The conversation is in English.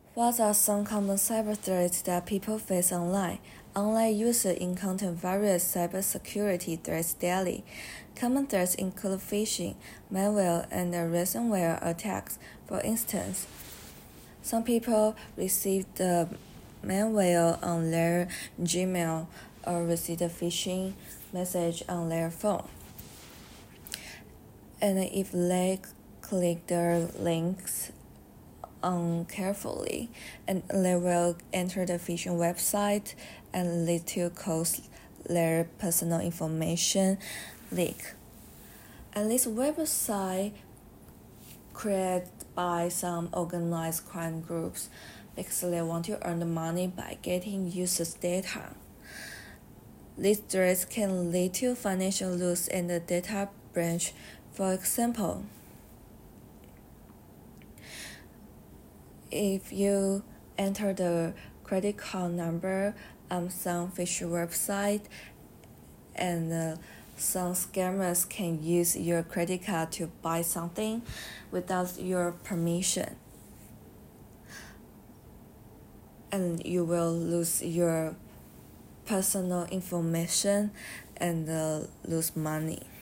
What are some common cyber threats that people face online? Online users encounter various cybersecurity threats daily. Common threats include phishing, malware, and ransomware attacks. For instance, some people receive the malware on their Gmail or receive a phishing message on their phone. And if they click the links carefully, and they will enter the phishing website and lead to cause their personal information leak. And this website created by some organized crime groups because they want to earn the money by getting users' data. These threats can lead to financial loss and the data breach. For example, if you enter the credit card number on some phishing website, and some scammers can use your credit card to buy something without your permission, and you will lose your personal information and lose money.